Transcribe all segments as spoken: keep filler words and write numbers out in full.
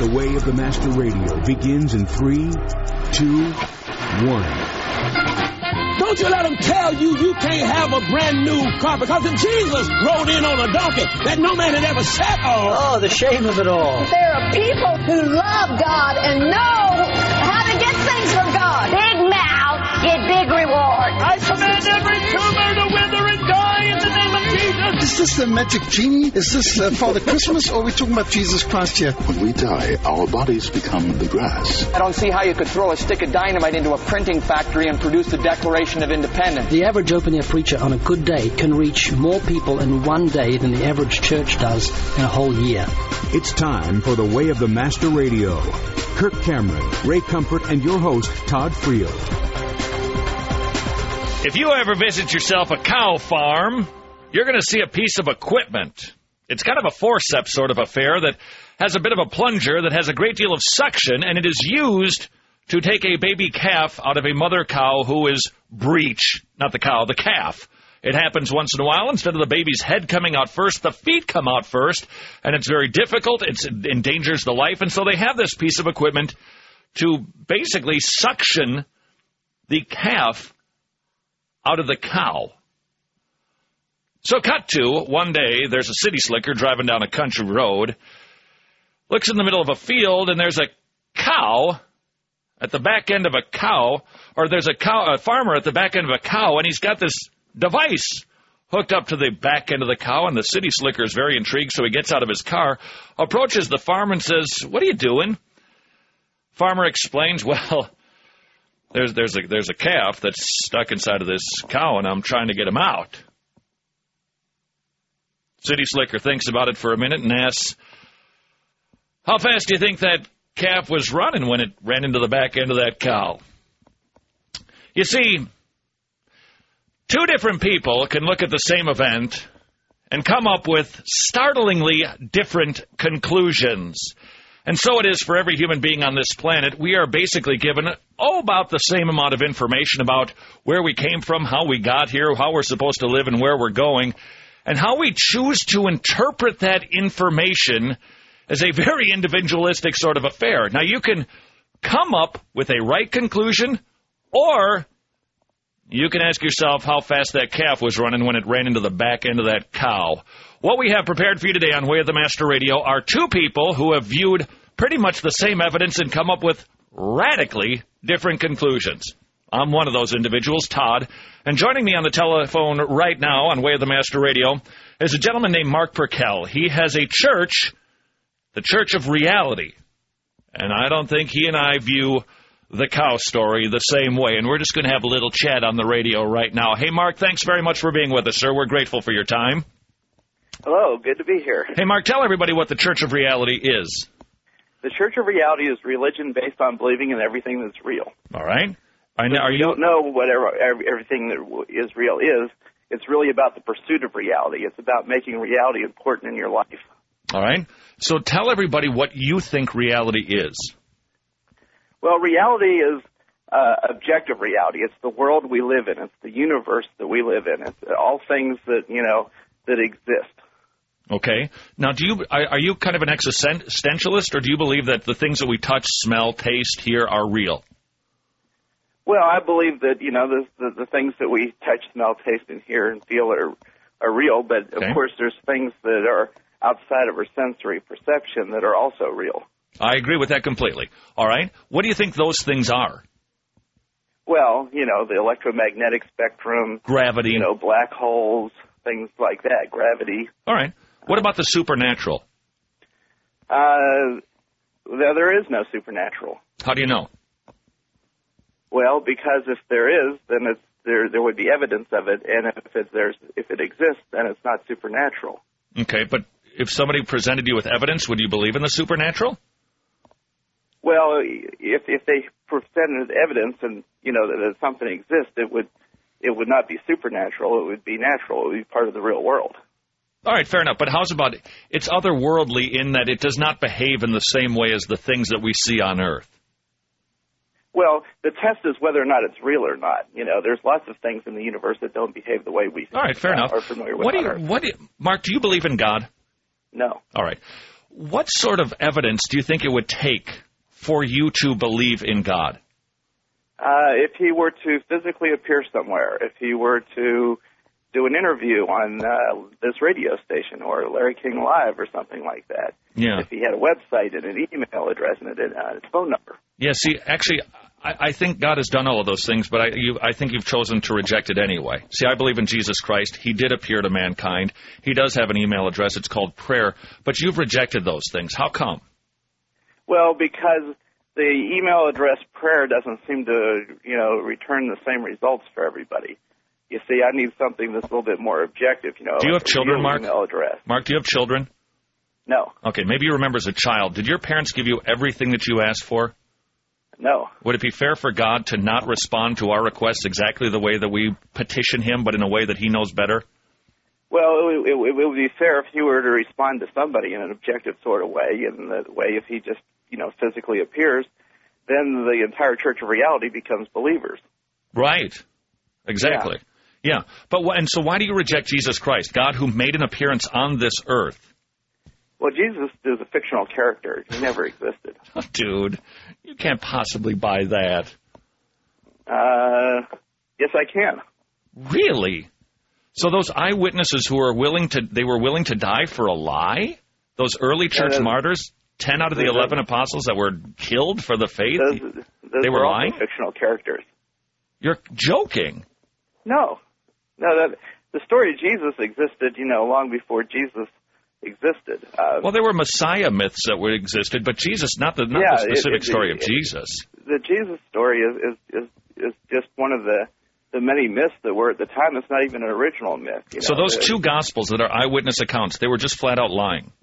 The Way of the Master Radio begins in three, two, one. Don't you let them tell you you can't have a brand new car, because if Jesus rode in on a donkey that no man had ever sat on. Oh, the shame of it all. There are people who love God and know how to get things from God. Big mouth, get big reward. I command every tumor to wither and die in the name of Jesus. Is this the magic genie? Is this uh, Father Christmas, or are we talking about Jesus Christ here? When we die, our bodies become the grass. I don't see how you could throw a stick of dynamite into a printing factory and produce the Declaration of Independence. The average open-air preacher on a good day can reach more people in one day than the average church does in a whole year. It's time for The Way of the Master Radio. Kirk Cameron, Ray Comfort, and your host, Todd Friel. If you ever visit yourself a cow farm, you're going to see a piece of equipment. It's kind of a forceps sort of affair that has a bit of a plunger that has a great deal of suction, and it is used to take a baby calf out of a mother cow who is breech. Not the cow, the calf. It happens once in a while. Instead of the baby's head coming out first, the feet come out first, and it's very difficult. It's, it endangers the life, and so they have this piece of equipment to basically suction the calf out of the cow. So cut to, one day, there's a city slicker driving down a country road, looks in the middle of a field, and there's a cow at the back end of a cow, or there's a cow, a farmer at the back end of a cow, and he's got this device hooked up to the back end of the cow, and the city slicker is very intrigued, so he gets out of his car, approaches the farmer and says, "What are you doing?" Farmer explains, "Well, there's there's a there's a calf that's stuck inside of this cow, and I'm trying to get him out." City slicker thinks about it for a minute and asks, "How fast do you think that calf was running when it ran into the back end of that cow?" You see, two different people can look at the same event and come up with startlingly different conclusions. And so it is for every human being on this planet. We are basically given, oh, about the same amount of information about where we came from, how we got here, how we're supposed to live, and where we're going. And how we choose to interpret that information as a very individualistic sort of affair. Now, you can come up with a right conclusion, or you can ask yourself how fast that calf was running when it ran into the back end of that cow. What we have prepared for you today on Way of the Master Radio are two people who have viewed pretty much the same evidence and come up with radically different conclusions. I'm one of those individuals, Todd, and joining me on the telephone right now on Way of the Master Radio is a gentleman named Mark Perkel. He has a church, the Church of Reality, and I don't think he and I view the cow story the same way, and we're just going to have a little chat on the radio right now. Hey, Mark, thanks very much for being with us, sir. We're grateful for your time. Hello, good to be here. Hey, Mark, tell everybody what the Church of Reality is. The Church of Reality is religion based on believing in everything that's real. All right. I know, are you you don't know whatever everything that is real is. It's really about the pursuit of reality. It's about making reality important in your life. All right. So tell everybody what you think reality is. Well, reality is uh, objective reality. It's the world we live in. It's the universe that we live in. It's all things that, you know, that exist. Okay. Now, do you are, are you kind of an existentialist, or do you believe that the things that we touch, smell, taste, hear are real? Well, I believe that, you know, the, the, the things that we touch, smell, taste, and hear and feel are, are real, but, okay. Of course, there's things that are outside of our sensory perception that are also real. I agree with that completely. All right. What do you think those things are? Well, you know, the electromagnetic spectrum. Gravity. You know, black holes, things like that, gravity. All right. What about the supernatural? Uh, there, there is no supernatural. How do you know? Well, because if there is, then it's, there there would be evidence of it, and if it, there's if it exists, then it's not supernatural. Okay, but if somebody presented you with evidence, would you believe in the supernatural? Well, if if they presented evidence and, you know, that, that something exists, it would it would not be supernatural. It would be natural. It would be part of the real world. All right, fair enough. But how's about it? It's otherworldly in that it does not behave in the same way as the things that we see on Earth. Well, the test is whether or not it's real or not. You know, there's lots of things in the universe that don't behave the way we All right, fair uh, enough. are familiar with what do on you, Earth. what do you, Mark, do you believe in God? No. All right. What sort of evidence do you think it would take for you to believe in God? Uh, if he were to physically appear somewhere, if he were to do an interview on uh, this radio station or Larry King Live or something like that. Yeah. If he had a website and an email address and a uh, phone number. Yeah, see, actually, I, I think God has done all of those things, but I, you, I think you've chosen to reject it anyway. See, I believe in Jesus Christ. He did appear to mankind. He does have an email address. It's called prayer. But you've rejected those things. How come? Well, because the email address prayer doesn't seem to, you know, return the same results for everybody. You see, I need something that's a little bit more objective, you know. Do you like have children, Mark? Email address. Mark, do you have children? No. Okay, maybe you remember as a child. Did your parents give you everything that you asked for? No. Would it be fair for God to not respond to our requests exactly the way that we petition him, but in a way that he knows better? Well, it, it, it would be fair if he were to respond to somebody in an objective sort of way, in the way if he just, you know, physically appears, then the entire Church of Reality becomes believers. Right. Exactly. Yeah. Yeah, but and so why do you reject Jesus Christ, God who made an appearance on this earth? Well, Jesus is a fictional character. He never existed. Oh, dude, you can't possibly buy that. Uh, yes, I can. Really? So those eyewitnesses who are willing to, they were willing to die for a lie? Those early church uh, martyrs, ten out of the eleven apostles that were killed for the faith, those, those they were, were lying? Fictional characters. You're joking. No. No, that, the story of Jesus existed, you know, long before Jesus existed. Uh, well, there were Messiah myths that were existed, but Jesus, not the, not yeah, the specific it, it, story it, of Jesus. The Jesus story is, is, is, is just one of the, the many myths that were at the time. It's not even an original myth. You know? So those the, two Gospels that are eyewitness accounts, they were just flat out lying.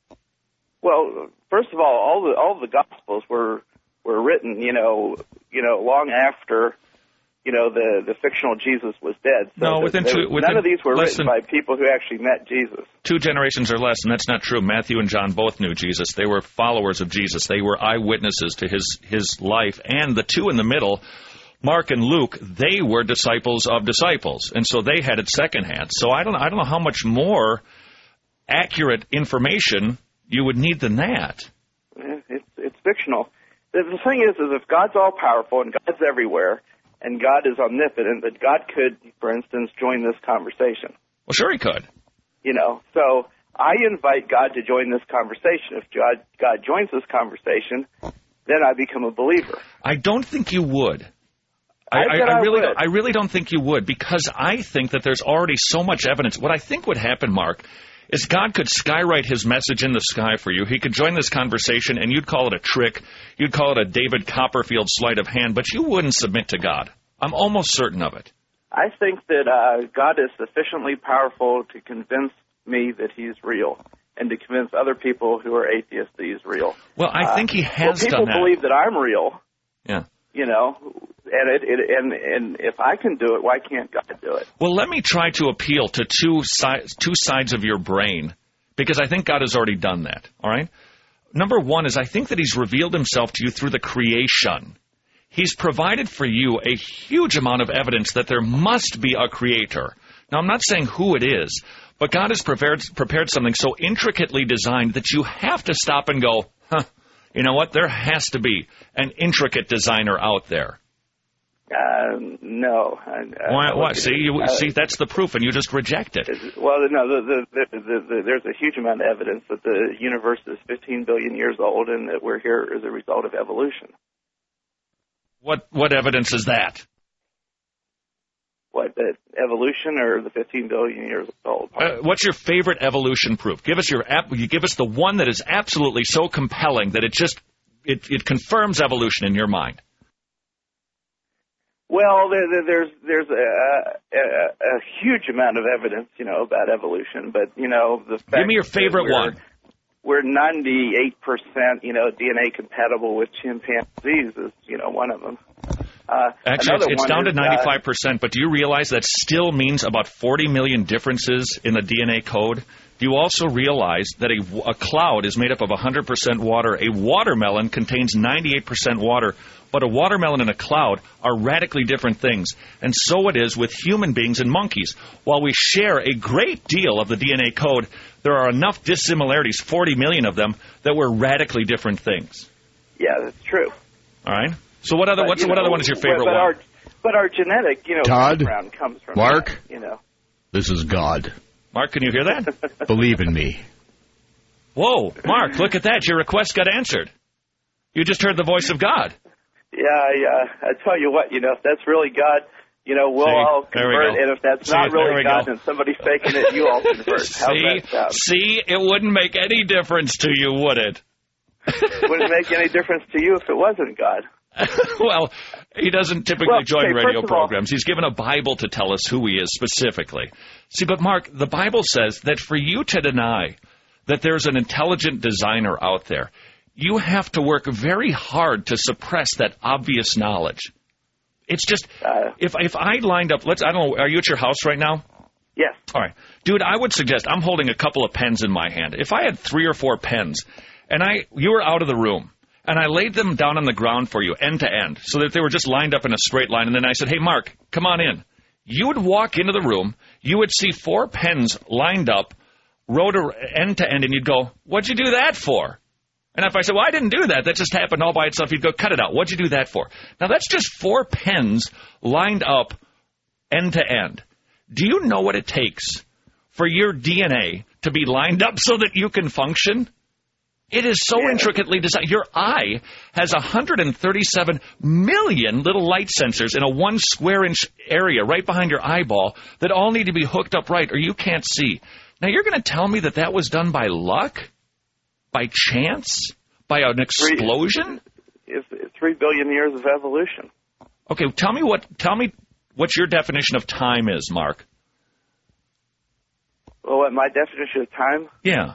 Well, first of all, all the all the Gospels were were written, you know, you know, long after. You know, the, the fictional Jesus was dead. So no, within the, two, none within of these were written than, by people who actually met Jesus. Two generations or less, and that's not true. Matthew and John both knew Jesus. They were followers of Jesus. They were eyewitnesses to his, his life. And the two in the middle, Mark and Luke, they were disciples of disciples. And so they had it secondhand. So I don't, I don't know how much more accurate information you would need than that. It's, it's fictional. The, the thing is, is if God's all-powerful and God's everywhere, and God is omnipotent, that God could, for instance, join this conversation. Well, sure he could. You know, so I invite God to join this conversation. If God, God joins this conversation, then I become a believer. I don't think you would. I, I, I, I really, would. Don't, I really don't think you would, because I think that there's already so much evidence. What I think would happen, Mark, is God could skywrite his message in the sky for you. He could join this conversation, and you'd call it a trick. You'd call it a David Copperfield sleight of hand, but you wouldn't submit to God. I'm almost certain of it. I think that uh, God is sufficiently powerful to convince me that he's real, and to convince other people who are atheists that he's real. Well, I think he has uh, well, done that. People believe that I'm real. Yeah. You know, and it, it and and if I can do it, why can't God do it? Well, let me try to appeal to two sides two sides of your brain, because I think God has already done that. All right. Number one is I think that he's revealed himself to you through the creation. He's provided for you a huge amount of evidence that there must be a creator. Now, I'm not saying who it is, but God has prepared prepared something so intricately designed that you have to stop and go, huh. You know what? There has to be an intricate designer out there. Uh, no. I, I, Why? What? See, you, uh, see, that's the proof, and you just reject it. Well, no. The, the, the, the, there's a huge amount of evidence that the universe is fifteen billion years old, and that we're here as a result of evolution. What? What evidence is that? What? That evolution, or the fifteen billion years old? Uh, what's your favorite evolution proof? Give us your. You give us the one that is absolutely so compelling that it just it, it confirms evolution in your mind. Well, there, there, there's there's a, a, a huge amount of evidence, you know, about evolution. But you know, the fact give me your favorite we're, one. We're ninety-eight percent, you know, D N A compatible with chimpanzees is, you know, one of them. Uh, Actually, it's, it's down is, to ninety-five percent. Uh, but do you realize that still means about forty million differences in the D N A code Do you also realize that a, a cloud is made up of one hundred percent water? A watermelon contains ninety-eight percent water, but a watermelon and a cloud are radically different things. And so it is with human beings and monkeys. While we share a great deal of the D N A code, there are enough dissimilarities, forty million of them, that we're radically different things. Yeah, that's true. All right. So what other But, what's, you what know, other one is your favorite but one? Our, but our genetic, you know, Todd, background comes from Mark, that, you know. This is God. Mark, can you hear that? Believe in me. Whoa, Mark, look at that. Your request got answered. You just heard the voice of God. Yeah, yeah. I tell you what, you know, if that's really God, you know, we'll See, all there we convert. go. And if that's See, not there really we God go. and somebody's faking it, you all convert. How's see, that sound? see, it wouldn't make any difference to you, would it? Wouldn't make any difference to you if it wasn't God. Well, he doesn't typically Well, join okay, radio first of all- programs. He's given a Bible to tell us who he is specifically. See, but Mark, the Bible says that for you to deny that there's an intelligent designer out there, you have to work very hard to suppress that obvious knowledge. It's just, Uh, if if I lined up, let's, I don't know, are you at your house right now? Yes. All right. Dude, I would suggest, I'm holding a couple of pens in my hand. If I had three or four pens, and I you were out of the room, and I laid them down on the ground for you, end to end, so that they were just lined up in a straight line, and then I said, hey, Mark, come on in. You would walk into the room, you would see four pens lined up, wrote end to end, and you'd go, what'd you do that for? And if I said, well, I didn't do that, that just happened all by itself, you'd go, cut it out. What'd you do that for? Now, that's just four pens lined up end to end. Do you know what it takes for your D N A to be lined up so that you can function? It is so Yeah. intricately designed. Your eye has one hundred thirty-seven million little light sensors in a one square inch area right behind your eyeball that all need to be hooked up right or you can't see. Now, you're going to tell me that that was done by luck? By chance? By an explosion? It's three billion years of evolution. Okay, tell me what tell me what your definition of time is, Mark. Well, what my definition of time? Yeah.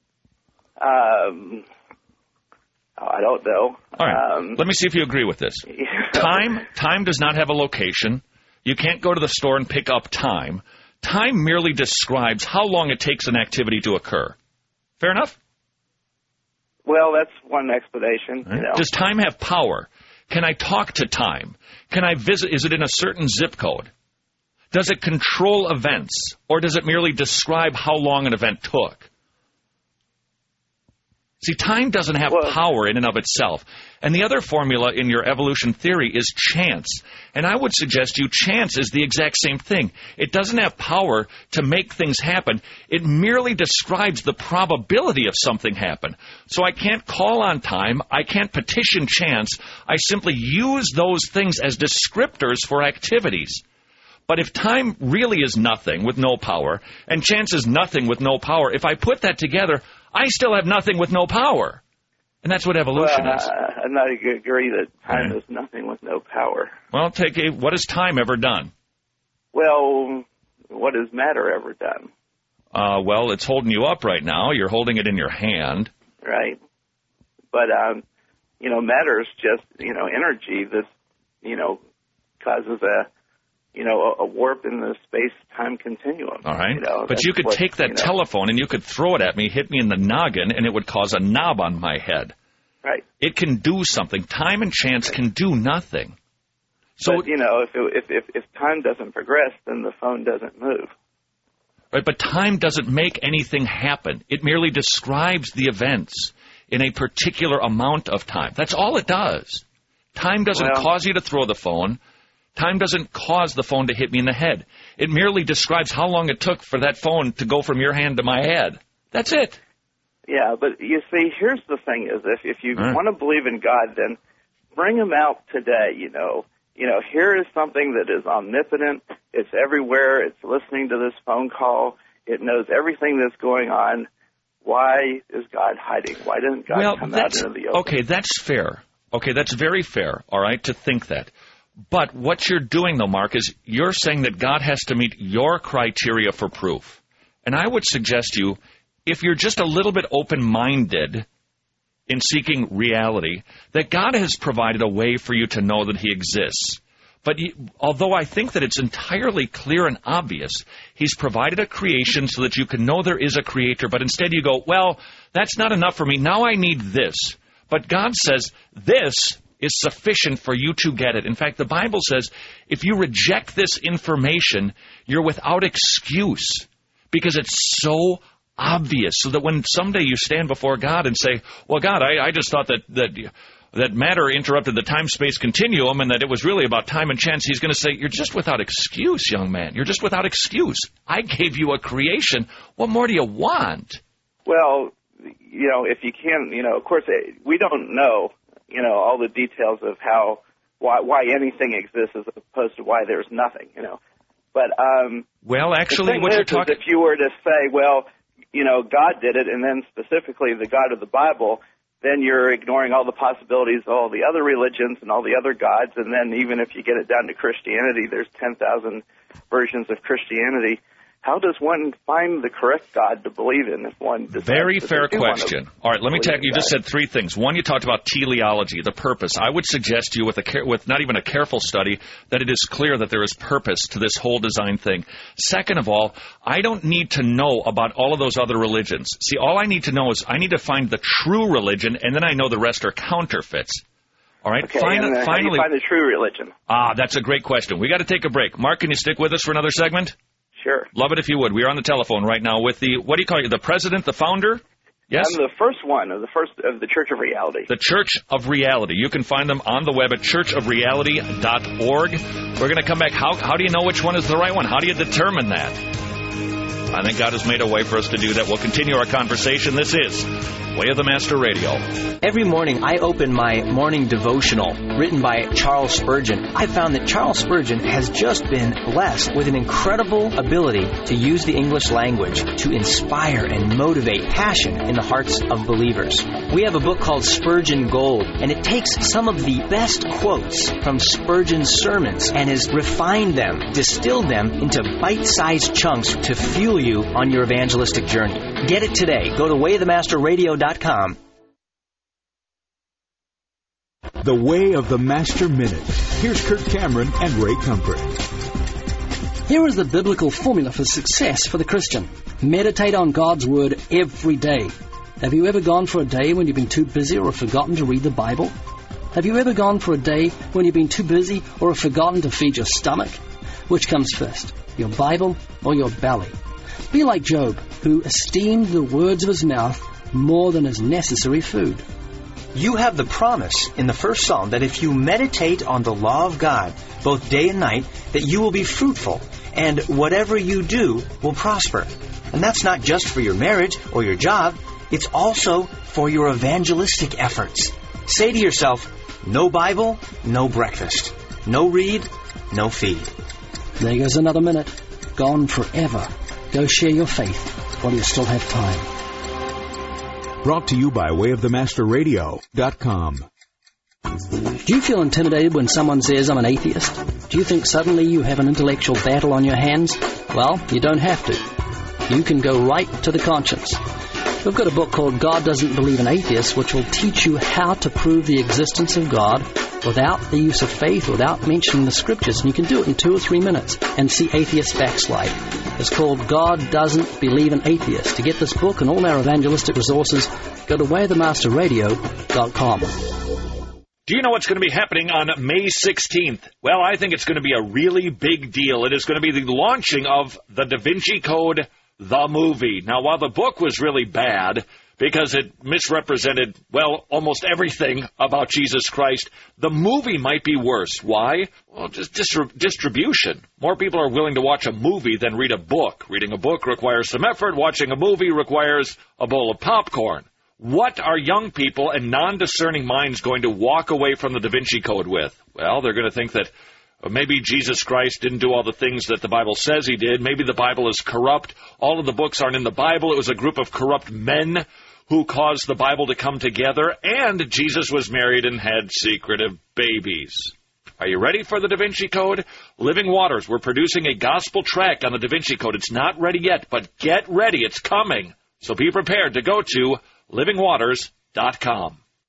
Um, oh, I don't know. All right. Um, Let me see if you agree with this. Time time does not have a location. You can't go to the store and pick up time. Time merely describes how long it takes an activity to occur. Fair enough? Well, that's one explanation. Right. You know. Does time have power? Can I talk to time? Can I visit? Is it in a certain zip code? Does it control events, or does it merely describe how long an event took? See, time doesn't have well, power in and of itself. And the other formula in your evolution theory is chance. And I would suggest to you chance is the exact same thing. It doesn't have power to make things happen. It merely describes the probability of something happen. So I can't call on time. I can't petition chance. I simply use those things as descriptors for activities. But if time really is nothing with no power, and chance is nothing with no power, if I put that together, I still have nothing with no power. And that's what evolution well, is. Uh, I'm not agree that time is nothing with no power. Well, take a, what has time ever done? Well, what has matter ever done? Uh, well, it's holding you up right now. You're holding it in your hand. Right. But, um, you know, matter is just, you know, energy that, you know, causes a, you know, a, a warp in the space-time continuum. All right. You know, but you could what, take that you know, telephone and you could throw it at me, hit me in the noggin, and it would cause a knob on my head. Right. It can do something. Time and chance can do nothing. So, but, you know, if, it, if if if time doesn't progress, then the phone doesn't move. Right, but time doesn't make anything happen. It merely describes the events in a particular amount of time. That's all it does. Time doesn't well, cause you to throw the phone. Time doesn't cause the phone to hit me in the head. It merely describes how long it took for that phone to go from your hand to my head. That's it. Yeah, but you see, here's the thing is, if, if you right. want to believe in God, then bring him out today, you know. You know, here is something that is omnipotent. It's everywhere. It's listening to this phone call. It knows everything that's going on. Why is God hiding? Why doesn't God well, come that's, out into the open? Okay, that's fair. Okay, that's very fair, all right, to think that. But what you're doing, though, Mark, is you're saying that God has to meet your criteria for proof. And I would suggest to you, if you're just a little bit open-minded in seeking reality, that God has provided a way for you to know that he exists. But he, although I think that it's entirely clear and obvious, he's provided a creation so that you can know there is a creator, but instead you go, well, that's not enough for me. Now I need this. But God says this is sufficient for you to get it. In fact, the Bible says if you reject this information, you're without excuse because it's so obvious. So that when someday you stand before God and say, well, God, I, I just thought that... that that matter interrupted the time-space continuum and that it was really about time and chance, he's going to say, you're just without excuse, young man. You're just without excuse. I gave you a creation. What more do you want? Well, you know, if you can, you know, of course, we don't know, you know, all the details of how, why, why anything exists as opposed to why there's nothing, you know. But, um... Well, actually, what you're talking... if you were to say, well, you know, God did it, and then specifically the God of the Bible, then you're ignoring all the possibilities of all the other religions and all the other gods, and then even if you get it down to Christianity, there's ten thousand versions of Christianity. How does one find the correct God to believe in if one decides Very to fair do question. All right, let me tell you, you just that? said three things. One, you talked about teleology, the purpose. I would suggest to you with, a care, with not even a careful study that it is clear that there is purpose to this whole design thing. Second of all, I don't need to know about all of those other religions. See, all I need to know is I need to find the true religion, and then I know the rest are counterfeits. All right, okay, Fin- and, uh, finally, how do you find the true religion? Ah, that's a great question. We got to take a break. Mark, can you stick with us for another segment? Sure. Love it if you would. We are on the telephone right now with the, what do you call it, the president, the founder? Yes? I'm the first one of the first of the Church of Reality. The Church of Reality. You can find them on the web at church of reality dot org. We're going to come back. How, how do you know which one is the right one? How do you determine that? I think God has made a way for us to do that. We'll continue our conversation. This is Way of the Master Radio. Every morning I open my morning devotional written by Charles Spurgeon. I found that Charles Spurgeon has just been blessed with an incredible ability to use the English language to inspire and motivate passion in the hearts of believers. We have a book called Spurgeon Gold, and it takes some of the best quotes from Spurgeon's sermons and has refined them, distilled them into bite-sized chunks to fuel you on your evangelistic journey. Get it today. Go to way of the master radio dot com. The Way of the Master Minute. Here's Kirk Cameron and Ray Comfort. Here is the biblical formula for success for the Christian. Meditate on God's Word every day. Have you ever gone for a day when you've been too busy or forgotten to read the Bible? Have you ever gone for a day when you've been too busy or have forgotten to feed your stomach? Which comes first, your Bible or your belly? Be like Job, who esteemed the words of his mouth more than his necessary food. You have the promise in the first psalm that if you meditate on the law of God, both day and night, that you will be fruitful, and whatever you do will prosper. And that's not just for your marriage or your job, it's also for your evangelistic efforts. Say to yourself, no Bible, no breakfast. No read, no feed. There goes another minute. Gone forever. Go share your faith while you still have time. Brought to you by way of the master radio dot com. Do you feel intimidated when someone says, I'm an atheist? Do you think suddenly you have an intellectual battle on your hands? Well, you don't have to. You can go right to the conscience. We've got a book called God Doesn't Believe in Atheists, which will teach you how to prove the existence of God without the use of faith, without mentioning the Scriptures. And you can do it in two or three minutes and see atheists backslide. It's called God Doesn't Believe in Atheists. To get this book and all our evangelistic resources, go to way of the master radio dot com. Do you know what's going to be happening on May sixteenth? Well, I think it's going to be a really big deal. It is going to be the launching of the Da Vinci Code, the movie. Now, while the book was really bad because it misrepresented, well, almost everything about Jesus Christ, the movie might be worse. Why? Well, just distri- distribution. More people are willing to watch a movie than read a book. Reading a book requires some effort. Watching a movie requires a bowl of popcorn. What are young people and non-discerning minds going to walk away from the Da Vinci Code with? Well, they're going to think that maybe Jesus Christ didn't do all the things that the Bible says he did. Maybe the Bible is corrupt. All of the books aren't in the Bible. It was a group of corrupt men who caused the Bible to come together, and Jesus was married and had secretive babies. Are you ready for the Da Vinci Code? Living Waters, we're producing a gospel tract on the Da Vinci Code. It's not ready yet, but get ready. It's coming. So be prepared to go to living waters dot com.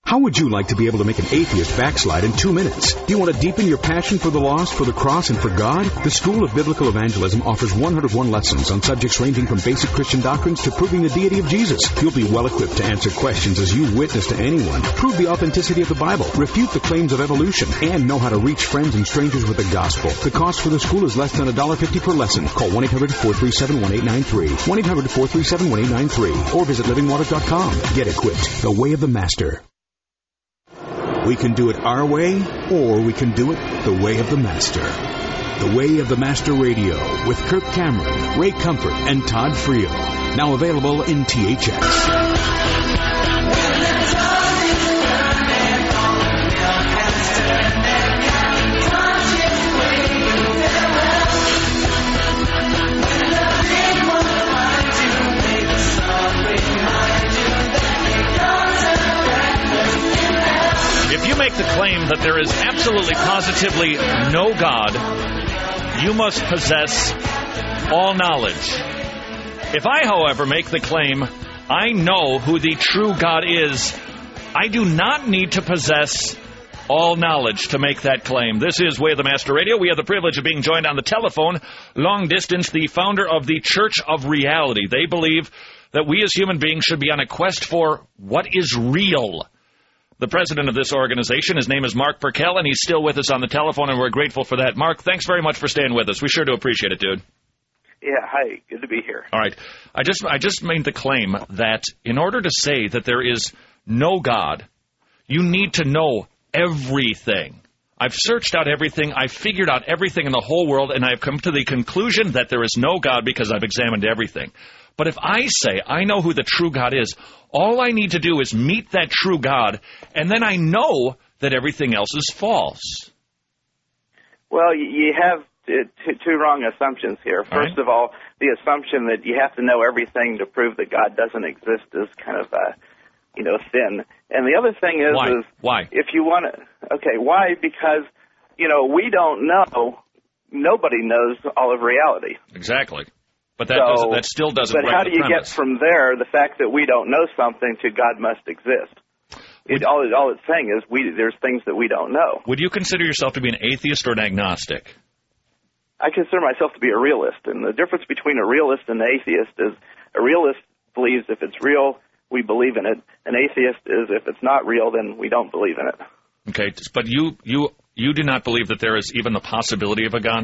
How would you like to be able to make an atheist backslide in two minutes? Do you want to deepen your passion for the lost, for the cross, and for God? The School of Biblical Evangelism offers one hundred one lessons on subjects ranging from basic Christian doctrines to proving the deity of Jesus. You'll be well equipped to answer questions as you witness to anyone, prove the authenticity of the Bible, refute the claims of evolution, and know how to reach friends and strangers with the gospel. The cost for the school is less than one dollar fifty per lesson. Call one eight hundred four three seven one eight nine three, one eight hundred four three seven one eight nine three, or visit living waters dot com. Get equipped. The way of the Master. We can do it our way, or we can do it the way of the Master. The Way of the Master Radio with Kirk Cameron, Ray Comfort, and Todd Friel. Now available in T H X. If you make the claim that there is absolutely positively no God, you must possess all knowledge. If I, however, make the claim I know who the true God is, I do not need to possess all knowledge to make that claim. This is Way of the Master Radio. We have the privilege of being joined on the telephone, long distance, the founder of the Church of Reality. They believe that we as human beings should be on a quest for what is real. The president of this organization, his name is Mark Perkel, and he's still with us on the telephone, and we're grateful for that. Mark, thanks very much for staying with us. We sure do appreciate it, dude. Yeah, hi. Good to be here. All right. I just I just made the claim that in order to say that there is no God, you need to know everything. I've searched out everything. I've figured out everything in the whole world, and I've come to the conclusion that there is no God because I've examined everything. But if I say I know who the true God is, all I need to do is meet that true God, and then I know that everything else is false. Well, you have two wrong assumptions here. First all right. of all, the assumption that you have to know everything to prove that God doesn't exist is kind of, uh, you know, thin. And the other thing is, why? is why? If you want to, okay, why? Because, you know, we don't know. Nobody knows all of reality. Exactly. But that, so, doesn't, that still doesn't But wreck how do the you premise. get from there the fact that we don't know something to God must exist? It, all, all it's saying is we there's things that we don't know. Would you consider yourself to be an atheist or an agnostic? I consider myself to be a realist, and the difference between a realist and an atheist is a realist believes if it's real, we believe in it. An atheist is if it's not real, then we don't believe in it. Okay, but you you you do not believe that there is even the possibility of a God?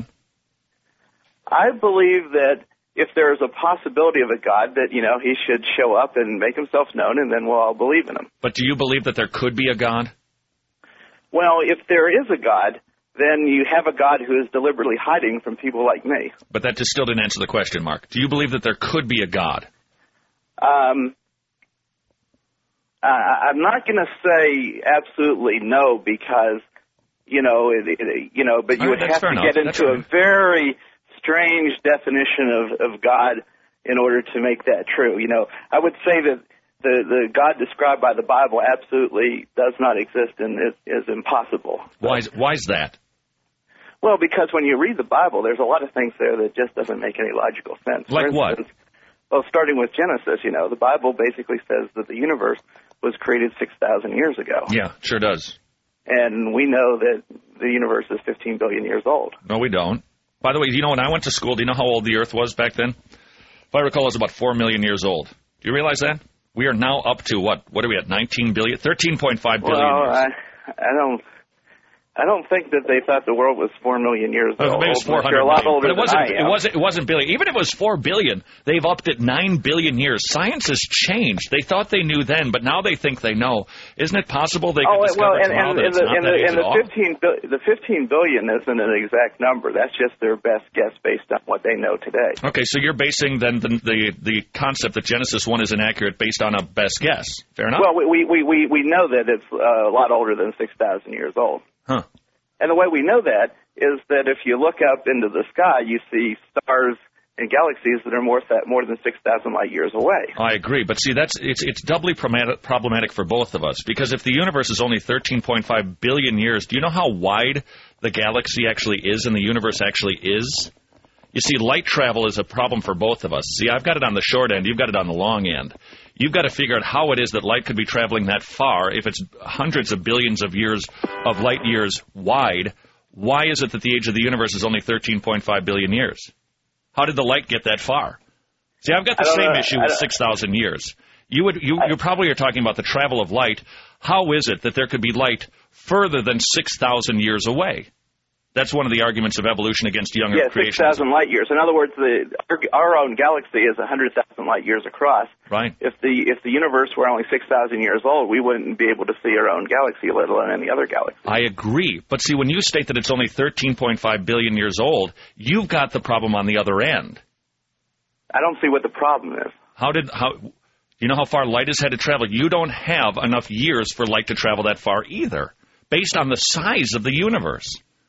I believe that if there is a possibility of a God, that, you know, he should show up and make himself known, and then we'll all believe in him. But do you believe that there could be a God? Well, if there is a God, then you have a God who is deliberately hiding from people like me. But that just still didn't answer the question, Mark. Do you believe that there could be a God? Um, uh, I'm not going to say absolutely no because, you know, it, it, you know, but you right, would have to enough. get into a very strange definition of, of God in order to make that true. You know, I would say that the, the God described by the Bible absolutely does not exist and is, is impossible. Why is, why is that? Well, because when you read the Bible, there's a lot of things there that just doesn't make any logical sense. Like what? Well, starting with Genesis, you know, the Bible basically says that the universe was created six thousand years ago. Yeah, sure does. And we know that the universe is fifteen billion years old. No, we don't. By the way, you know, when I went to school, do you know how old the Earth was back then? If I recall, it was about four million years old. Do you realize that? We are now up to, what? What are we at, nineteen billion? thirteen point five billion well, years. I, I don't... I don't think that they thought the world was four million years oh, old. Maybe it was four hundred You're a lot million. older But it wasn't, than I am. it wasn't. It wasn't billion. Even if it was four billion, they've upped it nine billion years. Science has changed. They thought they knew then, but now they think they know. Isn't it possible they could oh, discover well, and, tomorrow and, that and it's the, not and that the, age and at the all? fifteen the fifteen billion isn't an exact number. That's just their best guess based on what they know today. Okay, so you're basing then the the, the concept that Genesis one is inaccurate based on a best guess. Fair enough. Well, we we we we know that it's uh, a lot older than six thousand years old. Huh. And the way we know that is that if you look up into the sky, you see stars and galaxies that are more more than six thousand light years away. I agree, but see, that's it's it's doubly problematic for both of us, because if the universe is only thirteen point five billion years, do you know how wide the galaxy actually is and the universe actually is? You see, light travel is a problem for both of us. See, I've got it on the short end, you've got it on the long end. You've got to figure out how it is that light could be traveling that far. If it's hundreds of billions of years of light years wide, why is it that the age of the universe is only thirteen point five billion years? How did the light get that far? See, I've got the same know. issue with six thousand years. You would, you, you probably are talking about the travel of light. How is it that there could be light further than six thousand years away? That's one of the arguments of evolution against young yeah, Earth creation. six thousand light years. In other words, the, our, our own galaxy is one hundred thousand light years across. Right. If the if the universe were only six thousand years old, we wouldn't be able to see our own galaxy, let alone any other galaxy. I agree. But see, when you state that it's only thirteen point five billion years old, you've got the problem on the other end. I don't see what the problem is. How did how you know how far light has had to travel? You don't have enough years for light to travel that far either, based on the size of the universe.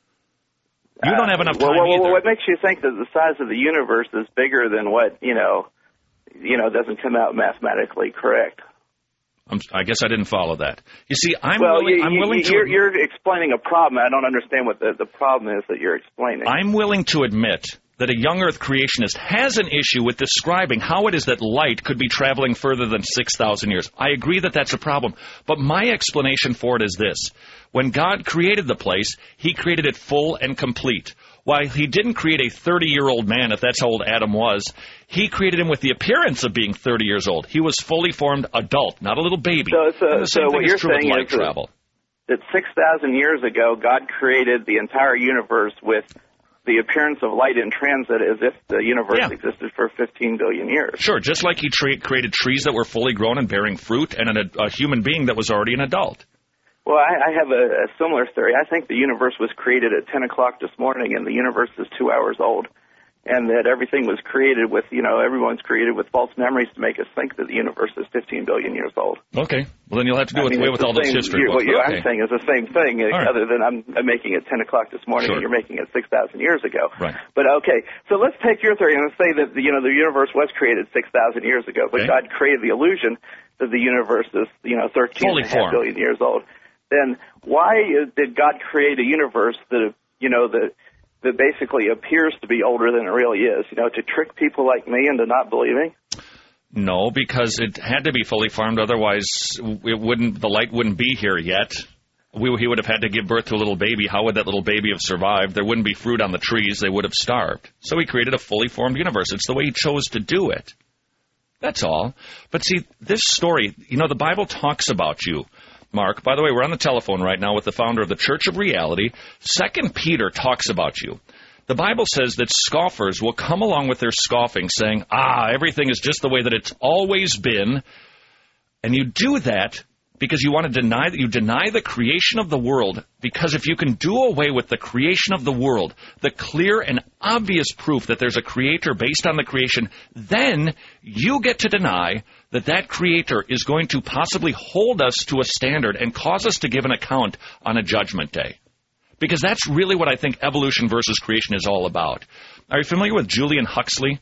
You don't have enough time uh, well, well, either. What makes you think that the size of the universe is bigger than what, you know, you know, doesn't come out mathematically correct? I'm, I guess I didn't follow that. You see, I'm well, willing, you, I'm willing you, to... You're, you're explaining a problem. I don't understand what the, the problem is that you're explaining. I'm willing to admit that a young Earth creationist has an issue with describing how it is that light could be traveling further than six thousand years. I agree that that's a problem. But my explanation for it is this. When God created the place, he created it full and complete. While he didn't create a thirty-year-old man, if that's how old Adam was, he created him with the appearance of being thirty years old. He was fully formed adult, not a little baby. So, so, and the same so thing what is you're true with saying light is travel. that six thousand years ago, God created the entire universe with the appearance of light in transit as if the universe Yeah. existed for fifteen billion years. Sure, just like he tra- created trees that were fully grown and bearing fruit and an, a, a human being that was already an adult. Well, I, I have a, a similar theory. I think the universe was created at ten o'clock this morning, and the universe is two hours old, and that everything was created with, you know, everyone's created with false memories to make us think that the universe is fifteen billion years old. Okay. Well, then you'll have to do I mean, away with the all those same, history you, books. What you, Okay. I'm saying is the same thing, All right. other than I'm, I'm making it ten o'clock this morning, Sure. and you're making it six thousand years ago. Right. But, okay, so let's take your theory and let's say that, you know, the universe was created six thousand years ago, but Okay. God created the illusion that the universe is, you know, thirteen Fully and a half formed. billion years old. Then why is, did God create a universe that, you know, that that basically appears to be older than it really is, you know, to trick people like me into not believing? No, because it had to be fully formed. Otherwise, it wouldn't. The light wouldn't be here yet. We, he would have had to give birth to a little baby. How would that little baby have survived? There wouldn't be fruit on the trees. They would have starved. So he created a fully formed universe. It's the way he chose to do it. That's all. But see, this story, you know, the Bible talks about you, Mark. By the way, we're on the telephone right now with the founder of the Church of Reality. Second Peter talks about you. The Bible says that scoffers will come along with their scoffing, saying, ah, everything is just the way that it's always been. And you do that because you want to deny that you deny the creation of the world, because if you can do away with the creation of the world, the clear and obvious proof that there's a creator based on the creation, then you get to deny that that creator is going to possibly hold us to a standard and cause us to give an account on a judgment day. Because that's really what I think evolution versus creation is all about. Are you familiar with Julian Huxley?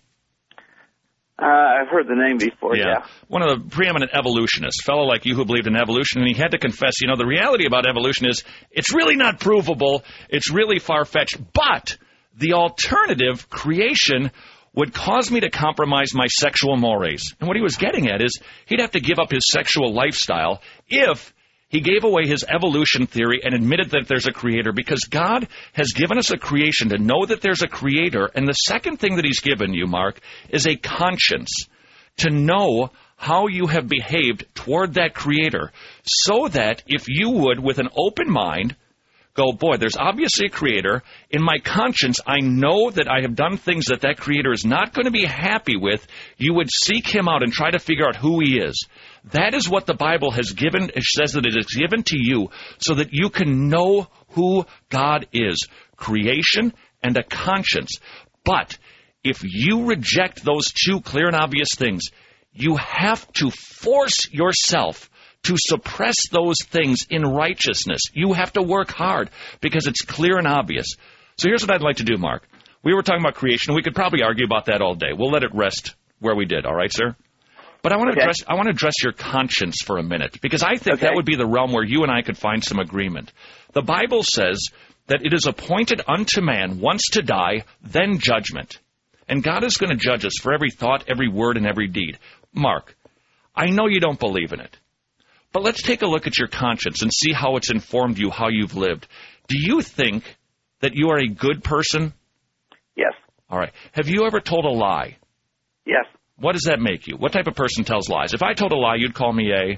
Uh, I've heard the name before, yeah. yeah. One of the preeminent evolutionists, fellow like you who believed in evolution, and he had to confess, you know, the reality about evolution is it's really not provable, it's really far-fetched, but the alternative, creation, would cause me to compromise my sexual mores. And what he was getting at is he'd have to give up his sexual lifestyle if he gave away his evolution theory and admitted that there's a creator, because God has given us a creation to know that there's a creator. And the second thing that he's given you, Mark, is a conscience to know how you have behaved toward that creator, so that if you would, with an open mind, go, boy, there's obviously a creator. In my conscience, I know that I have done things that that creator is not going to be happy with. You would seek him out and try to figure out who he is. That is what the Bible has given. It says that it is given to you so that you can know who God is. Creation and a conscience. But if you reject those two clear and obvious things, you have to force yourself to suppress those things in righteousness. You have to work hard because it's clear and obvious. So here's what I'd like to do, Mark. We were talking about creation, and we could probably argue about that all day. We'll let it rest where we did, all right, sir? But I want to okay. address I want to address your conscience for a minute, because I think okay. that would be the realm where you and I could find some agreement. The Bible says that it is appointed unto man once to die, then judgment. And God is going to judge us for every thought, every word, and every deed. Mark, I know you don't believe in it. But let's take a look at your conscience and see how it's informed you, how you've lived. Do you think that you are a good person? Yes. All right. Have you ever told a lie? Yes. What does that make you? What type of person tells lies? If I told a lie, you'd call me a...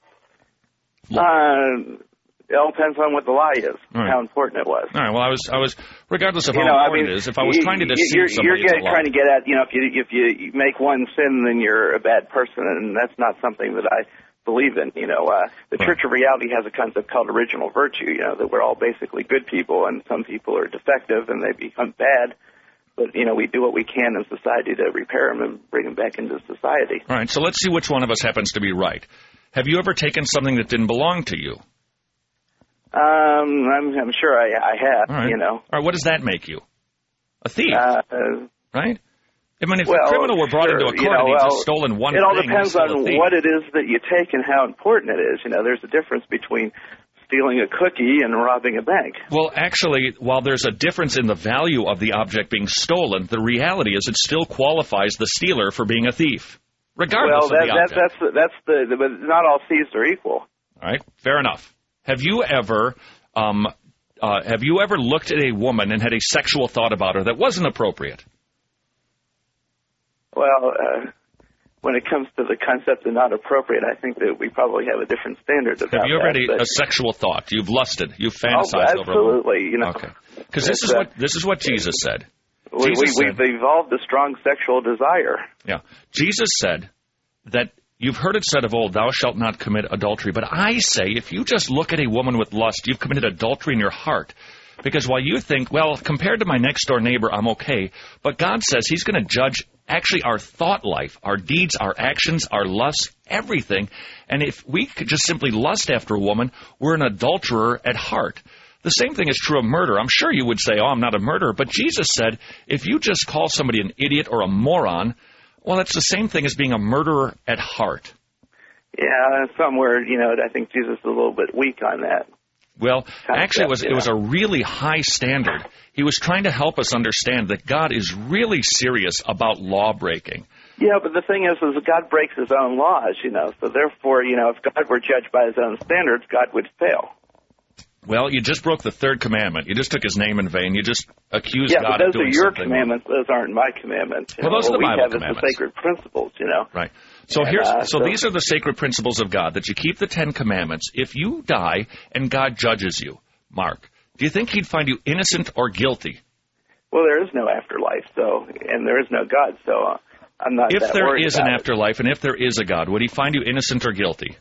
Uh, it all depends on what the lie is, right. how important it was. All right. Well, I was, I was, regardless of you how know, important I mean, it is, if I was trying to deceive you're, somebody, you're getting, it's a lie. trying to get at, you know, if you if you make one sin, then you're a bad person, and that's not something that I believe in. You know, uh, the right. Church of Reality has a concept called original virtue. You know, that we're all basically good people, and some people are defective and they become bad. But, you know, we do what we can in society to repair them and bring them back into society. All right, so let's see which one of us happens to be right. Have you ever taken something that didn't belong to you? Um, I'm, I'm sure I, I have, All right. you know. All right, what does that make you? A thief, uh, right? I mean, if well, a criminal were brought sure, into a court you know, and he well, just stolen one it all thing, depends he's still on a thief. what it is that you take and how important it is. You know, there's a difference between stealing a cookie and robbing a bank. Well, actually, while there's a difference in the value of the object being stolen, the reality is it still qualifies the stealer for being a thief, regardless well, that, of the that, object. that's the, that's the, the, but not all thieves are equal. All right, fair enough. Have you ever, um, uh, have you ever looked at a woman and had a sexual thought about her that wasn't appropriate? Well, uh, when it comes to the concept of not appropriate, I think that we probably have a different standard about that. Have you ever had a, but, a sexual thought? You've lusted. You've oh, fantasized over a woman. absolutely. You know, okay. Because this is uh, what this is what Jesus said. We, Jesus we, said, we've evolved a strong sexual desire. Yeah. Jesus said that you've heard it said of old, thou shalt not commit adultery. But I say, if you just look at a woman with lust, you've committed adultery in your heart. Because while you think, well, compared to my next-door neighbor, I'm okay, but God says he's going to judge actually our thought life, our deeds, our actions, our lusts, everything. And if we could just simply lust after a woman, we're an adulterer at heart. The same thing is true of murder. I'm sure you would say, oh, I'm not a murderer. But Jesus said, if you just call somebody an idiot or a moron, well, that's the same thing as being a murderer at heart. Yeah, somewhere, you know, I think Jesus is a little bit weak on that. Well, Concept, actually, it was, it was a really high standard. He was trying to help us understand that God is really serious about law breaking. Yeah, but the thing is, is God breaks his own laws, you know, so therefore, you know, if God were judged by his own standards, God would fail. Well, you just broke the third commandment. You just took his name in vain. You just accused yeah, God but of those doing are your something commandments. Those aren't my commandments. You well, know, those are the what Bible we have commandments. Is the sacred principles, you know. Right. So and, here's uh, so, so these are the sacred principles of God, that you keep the Ten Commandments. If you die and God judges you, Mark, do you think he'd find you innocent or guilty? Well, there is no afterlife, so and there is no God, so uh, I'm not If that there worried is an about afterlife and if there is a God, would he find you innocent or guilty?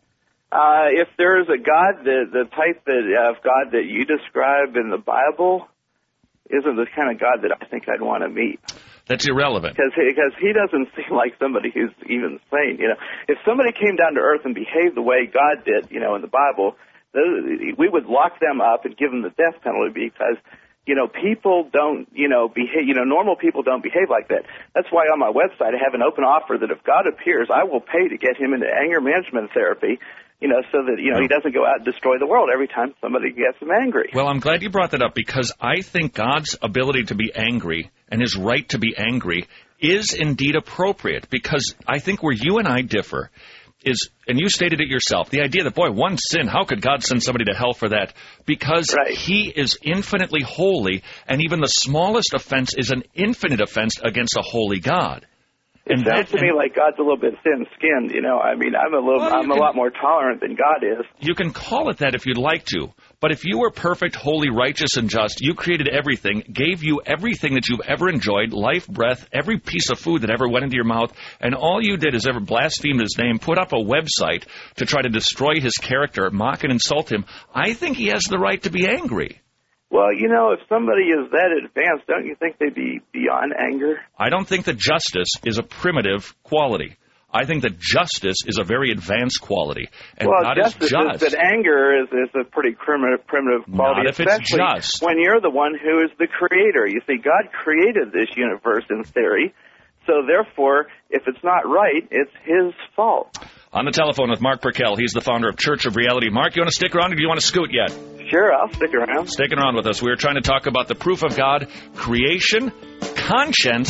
Uh, if there is a God, the the type that, of God that you describe in the Bible isn't the kind of God that I think I'd want to meet. That's irrelevant. Because he, because he doesn't seem like somebody who's even sane. You know, if somebody came down to earth and behaved the way God did, you know, in the Bible, we would lock them up and give them the death penalty because, you know, people don't, you know, behave, you know, normal people don't behave like that. That's why on my website I have an open offer that if God appears, I will pay to get him into anger management therapy, you know, so that, you know, he doesn't go out and destroy the world every time somebody gets him angry. Well, I'm glad you brought that up because I think God's ability to be angry and his right to be angry is indeed appropriate because I think where you and I differ is, and you stated it yourself, the idea that, boy, one sin, how could God send somebody to hell for that? Because right. he is infinitely holy, and even the smallest offense is an infinite offense against a holy God. It and sounds that, to me like God's a little bit thin-skinned, you know. I mean, I'm a little, well, I'm can, a lot more tolerant than God is. You can call it that if you'd like to, but if you were perfect, holy, righteous, and just, you created everything, gave you everything that you've ever enjoyed, life, breath, every piece of food that ever went into your mouth, and all you did is ever blaspheme his name, put up a website to try to destroy his character, mock and insult him, I think he has the right to be angry. Well, you know, if somebody is that advanced, don't you think they'd be beyond anger? I don't think that justice is a primitive quality. I think that justice is a very advanced quality. And well, God justice is just. Is, but anger is, is a pretty primitive, primitive quality, Not if it's especially just. when you're the one who is the creator. You see, God created this universe in theory, so therefore, if it's not right, it's his fault. On the telephone with Mark Perkel. He's the founder of Church of Reality. Mark, you want to stick around or do you want to scoot yet? Sure, I'll stick around. Sticking around with us. We're trying to talk about the proof of God, creation, conscience,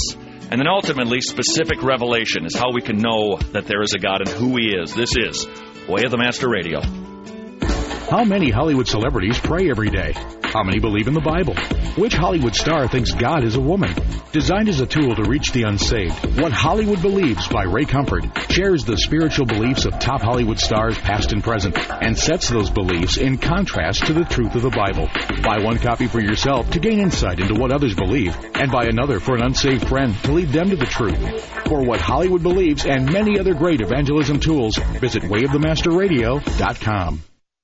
And then ultimately, specific revelation is how we can know that there is a God and who He is. This is Way of the Master Radio. How many Hollywood celebrities pray every day? How many believe in the Bible? Which Hollywood star thinks God is a woman? Designed as a tool to reach the unsaved, What Hollywood Believes by Ray Comfort shares the spiritual beliefs of top Hollywood stars past and present and sets those beliefs in contrast to the truth of the Bible. Buy one copy for yourself to gain insight into what others believe, and buy another for an unsaved friend to lead them to the truth. For What Hollywood Believes and many other great evangelism tools, visit way of the master radio dot com.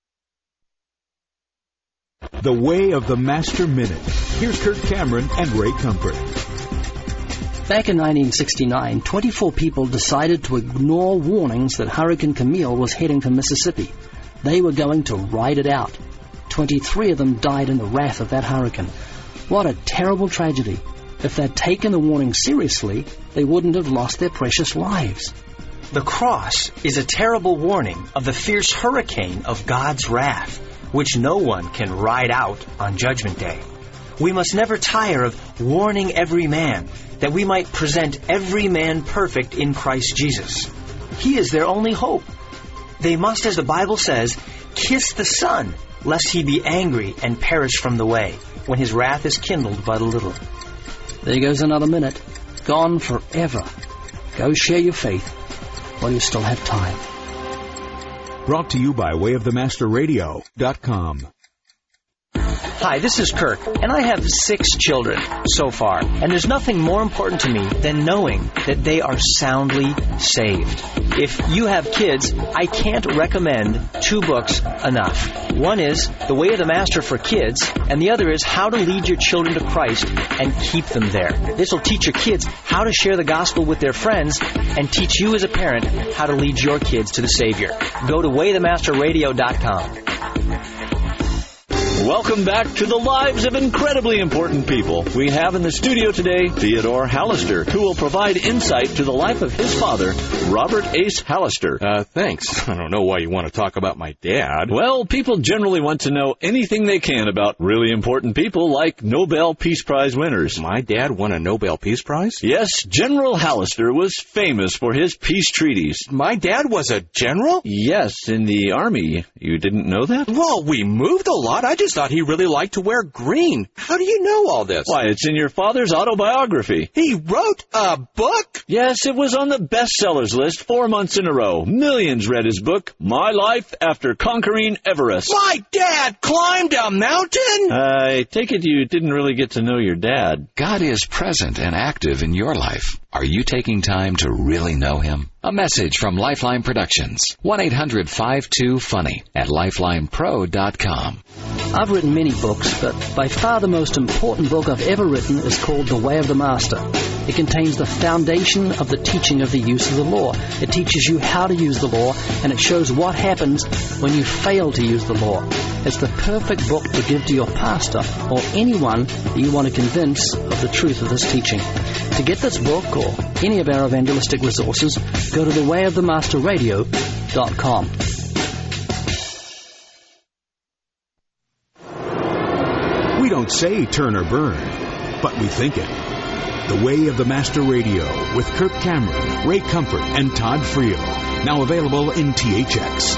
The Way of the Master Minute. Here's Kirk Cameron and Ray Comfort. Back in nineteen sixty-nine, twenty-four people decided to ignore warnings that Hurricane Camille was heading for Mississippi. They were going to ride it out. twenty-three of them died in the wrath of that hurricane. What a terrible tragedy. If they'd taken the warning seriously, they wouldn't have lost their precious lives. The cross is a terrible warning of the fierce hurricane of God's wrath, which no one can ride out on Judgment Day. We must never tire of warning every man, that we might present every man perfect in Christ Jesus. He is their only hope. They must, as the Bible says, kiss the Son, lest he be angry and perish from the way, when his wrath is kindled but a little. There goes another minute. Gone forever. Go share your faith while you still have time. Brought to you by way of the master radio dot com. Hi, this is Kirk, and I have six children so far, and there's nothing more important to me than knowing that they are soundly saved. If you have kids, I can't recommend two books enough. One is The Way of the Master for Kids, and the other is How to Lead Your Children to Christ and Keep Them There. This will teach your kids how to share the gospel with their friends and teach you as a parent how to lead your kids to the Savior. Go to way of the master radio dot com. Welcome back to the lives of incredibly important people. We have in the studio today Theodore Hallister, who will provide insight to the life of his father, Robert Ace Hallister. Uh, thanks. I don't know why you want to talk about my dad. Well, people generally want to know anything they can about really important people like Nobel Peace Prize winners. My dad won a Nobel Peace Prize? Yes, General Hallister was famous for his peace treaties. My dad was a general? Yes, in the Army. You didn't know that? Well, we moved a lot. I just thought he really liked to wear green. How do you know all this? Why, it's in your father's autobiography. He wrote a book? Yes, it was on the bestsellers list four months in a row. Millions read his book, My Life After Conquering Everest. My dad climbed a mountain? I take it you didn't really get to know your dad. God is present and active in your life. Are you taking time to really know Him? A message from Lifeline Productions. one eight hundred five two funny at lifeline pro dot com. I've written many books, but by far the most important book I've ever written is called The Way of the Master. It contains the foundation of the teaching of the use of the law. It teaches you how to use the law, and it shows what happens when you fail to use the law. It's the perfect book to give to your pastor or anyone that you want to convince of the truth of this teaching. To get this book or any of our evangelistic resources, go to the way of the master radio dot com. We don't say turn or burn, but we think it. The Way of the Master Radio with Kirk Cameron, Ray Comfort, and Todd Friel. Now available in T H X.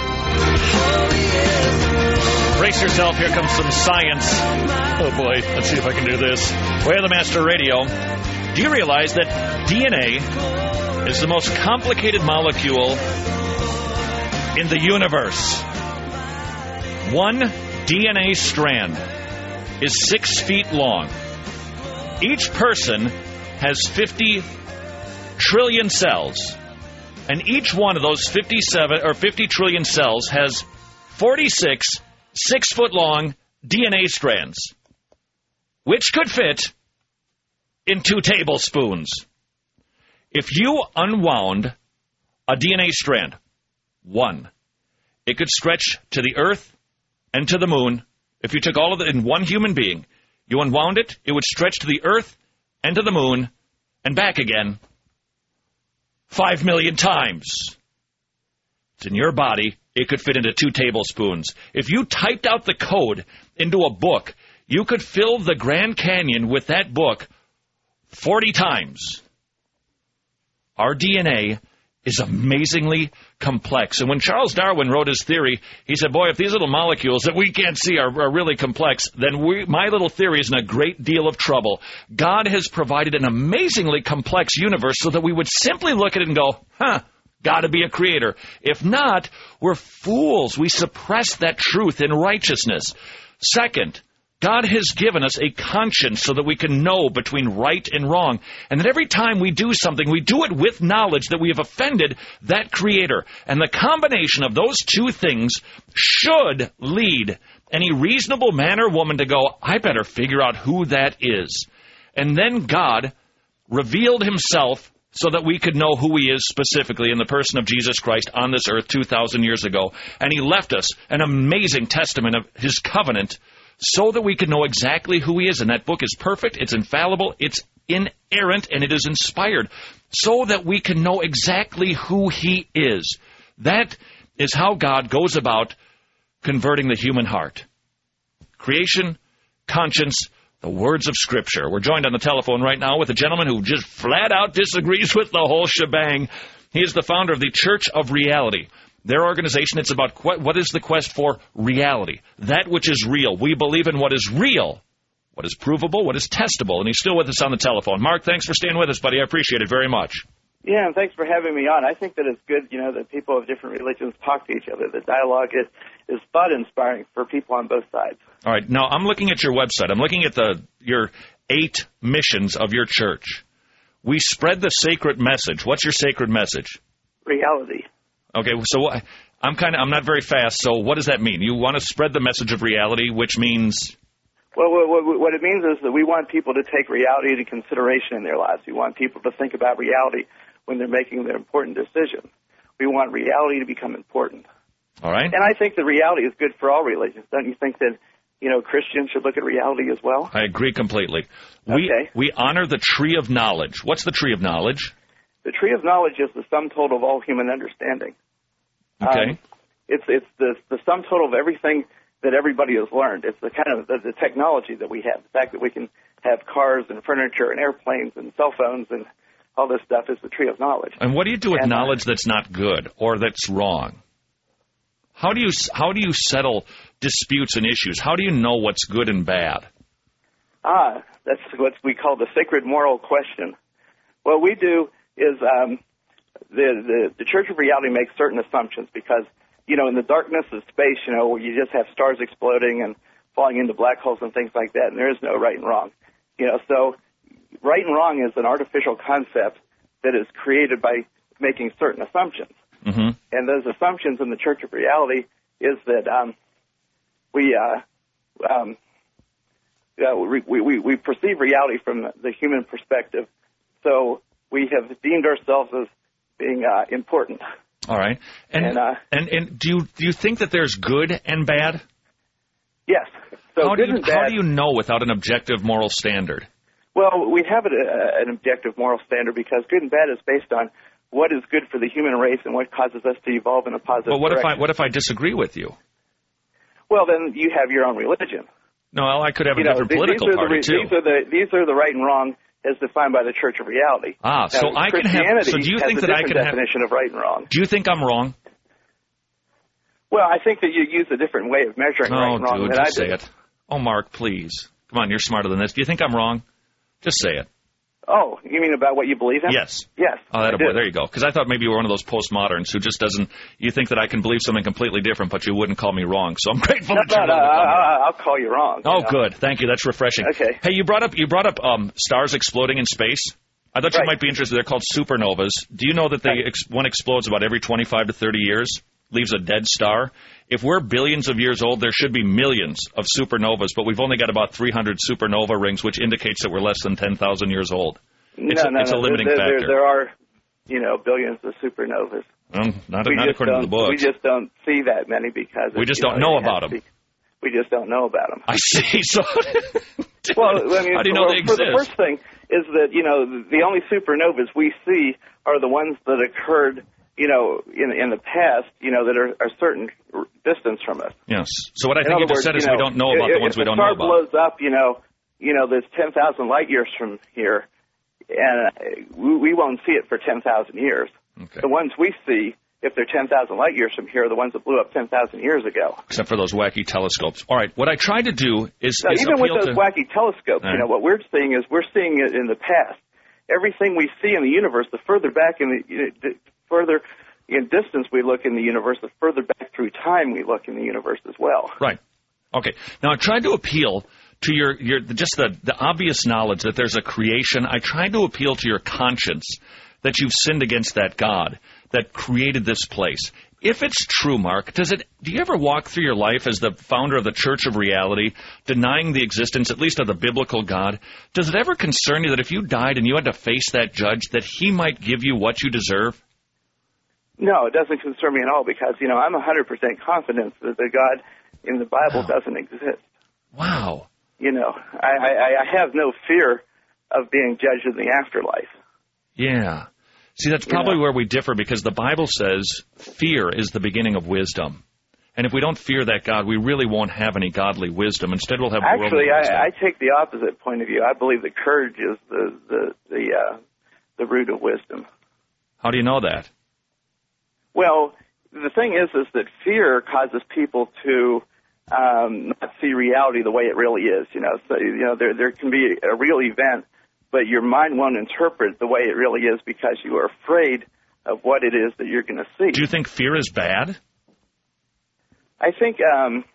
Brace yourself, here comes some science. Oh boy, let's see if I can do this. Way of the Master Radio. Do you realize that D N A is the most complicated molecule in the universe? One D N A strand is six feet long. Each person has fifty trillion cells, and each one of those fifty-seven or fifty trillion cells has forty-six six-foot-long D N A strands, which could fit in two tablespoons. If you unwound a D N A strand, one, it could stretch to the Earth and to the moon. If you took all of it in one human being, you unwound it, it would stretch to the Earth and to the moon and back again five million times. It's in your body. It could fit into two tablespoons. If you typed out the code into a book, you could fill the Grand Canyon with that book forty times. our D N A is amazingly complex. And when Charles Darwin wrote his theory, he said, boy, if these little molecules that we can't see are, are really complex, then we, my little theory is in a great deal of trouble. God has provided an amazingly complex universe so that we would simply look at it and go, huh, got to be a creator. If not, we're fools. We suppress that truth in righteousness. Second, God has given us a conscience so that we can know between right and wrong, and that every time we do something, we do it with knowledge that we have offended that Creator. And the combination of those two things should lead any reasonable man or woman to go, I better figure out who that is. And then God revealed himself so that we could know who he is specifically in the person of Jesus Christ on this earth two thousand years ago. And he left us an amazing testament of his covenant so that we could know exactly who he is. And that book is perfect, it's infallible, it's inerrant, and it is inspired, so that we can know exactly who he is. That is how God goes about converting the human heart. Creation, conscience, the words of Scripture. We're joined on the telephone right now with a gentleman who just flat out disagrees with the whole shebang. He is the founder of the Church of Reality. Their organization, it's about qu- what is the quest for reality, that which is real. We believe in what is real, what is provable, what is testable. And he's still with us on the telephone. Mark, thanks for staying with us, buddy. I appreciate it very much. Yeah, and thanks for having me on. I think that it's good, you know, that people of different religions talk to each other. The dialogue is, is thought-inspiring for people on both sides. All right. Now, I'm looking at your website. I'm looking at the your eight missions of your church. We spread the sacred message. What's your sacred message? Reality. Okay, so I'm kind of I'm not very fast. So what does that mean? You want to spread the message of reality, which means? Well, what, what it means is that we want people to take reality into consideration in their lives. We want people to think about reality when they're making their important decisions. We want reality to become important. All right. And I think that reality is good for all religions. Don't you think that, you know, Christians should look at reality as well? I agree completely. We, okay. We honor the tree of knowledge. What's the tree of knowledge? The tree of knowledge is the sum total of all human understanding. Okay. Um, it's it's the the sum total of everything that everybody has learned. It's the kind of the, the technology that we have. The fact that we can have cars and furniture and airplanes and cell phones and all this stuff is the tree of knowledge. And what do you do with and, knowledge that's not good or that's wrong? How do you how do you settle disputes and issues? How do you know what's good and bad? Ah, that's what we call the sacred moral question. What we do is um, the, the the Church of Reality makes certain assumptions because, you know, in the darkness of space, you know, where you just have stars exploding and falling into black holes and things like that, and there is no right and wrong. You know, so right and wrong is an artificial concept that is created by making certain assumptions. Mm-hmm. And those assumptions in the Church of Reality is that um, we, uh, um, uh, we, we we perceive reality from the human perspective. So we have deemed ourselves as being uh, important. All right. And and, uh, and and do you do you think that there's good and bad? Yes. So how do good you and bad, how do you know without an objective moral standard? Well, we have a, an objective moral standard because good and bad is based on what is good for the human race and what causes us to evolve in a positive Well, what direction. if I what if I disagree with you? Well, then you have your own religion. No, well, I could have you a know, different these, political these party the, too. These are the these are the right and wrong as defined by the Church of Reality. Ah, so now, I can have. So do you has think a that I different can have definition of right and wrong? Do you think I'm wrong? Well, I think that you use a different way of measuring oh, right and wrong dude, than just I say do. it. Oh, Mark, please. Come on, you're smarter than this. Do you think I'm wrong? Just say it. Oh, you mean about what you believe in? Yes. Yes. Oh, that I boy. do. There you go. Because I thought maybe you were one of those postmoderns who just doesn't. You think that I can believe something completely different, but you wouldn't call me wrong. So I'm grateful No, that you're no, no, willing to call me wrong. I'll, I'll call you wrong. Oh, you know? good. Thank you. That's refreshing. Okay. Hey, you brought up you brought up um, stars exploding in space. I thought Right. you might be interested. They're called supernovas. Do you know that they Right. ex- one explodes about every twenty-five to thirty years, leaves a dead star? If we're billions of years old, there should be millions of supernovas, but we've only got about three hundred supernova rings, which indicates that we're less than ten thousand years old. It's no, a, no, it's no. a limiting there, factor. There, there are, you know, billions of supernovas. Um, not we not just according to the don't- books. We just don't see that many because We it, just you don't know it has about to them. be- We just don't know about them. I see. So, well, I mean, how do you know for, they for exist? the first thing is that, you know, the only supernovas we see are the ones that occurred, you know, in in the past, you know, that are a certain distance from us. Yes. So what I In think you other just said words, is you we know, don't know about if, the ones if we a don't know star about. blows up, you know, you know, there's ten thousand light years from here. and we, we won't see it for ten thousand years. Okay. The ones we see, if they're ten thousand light years from here, are the ones that blew up ten thousand years ago. Except for those wacky telescopes. All right, what I tried to do is, now, is even with those to... wacky telescopes, right. you know, what we're seeing is we're seeing it in the past. Everything we see in the universe, the further back in the, you know, the further in distance we look in the universe, the further back through time we look in the universe as well. Right. Okay. Now, I tried to appeal to your, your just the, the obvious knowledge that there's a creation. I tried to appeal to your conscience that you've sinned against that God that created this place. If it's true, Mark, does it? Do you ever walk through your life as the founder of the Church of Reality, denying the existence, at least of the biblical God? Does it ever concern you that if you died and you had to face that judge, that he might give you what you deserve? No, it doesn't concern me at all because, you know, I'm one hundred percent confident that the God in the Bible wow. doesn't exist. Wow. You know, I, I, I have no fear of being judged in the afterlife. Yeah. See, that's probably you know? where we differ because the Bible says fear is the beginning of wisdom. And if we don't fear that God, we really won't have any godly wisdom. Instead, we'll have Actually, worldly wisdom. I, I take the opposite point of view. I believe that courage is the the the, uh, the root of wisdom. How do you know that? Well, the thing is, is that fear causes people to um, not see reality the way it really is. You know, so you know there there can be a real event, but your mind won't interpret the way it really is because you are afraid of what it is that you're going to see. Do you think fear is bad? I think um,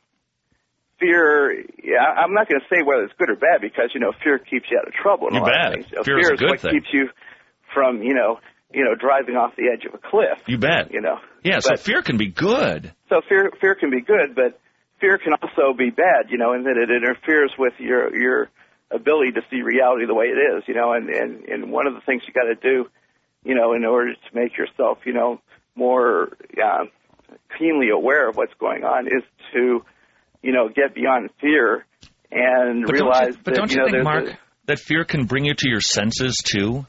fear, yeah, I'm not going to say whether it's good or bad because, you know, fear keeps you out of trouble. You bet. Things. You know, fear, fear is, a is good what thing. keeps you from, you know, you know, driving off the edge of a cliff. You bet. You know. Yeah, but, so fear can be good. So fear fear can be good, but fear can also be bad, you know, in that it interferes with your your ability to see reality the way it is, you know, and, and, and one of the things you got to do, you know, in order to make yourself, you know, more uh, keenly aware of what's going on is to, you know, get beyond fear and but realize don't you, but that, don't you, you know, think, Mark, a, that fear can bring you to your senses, too?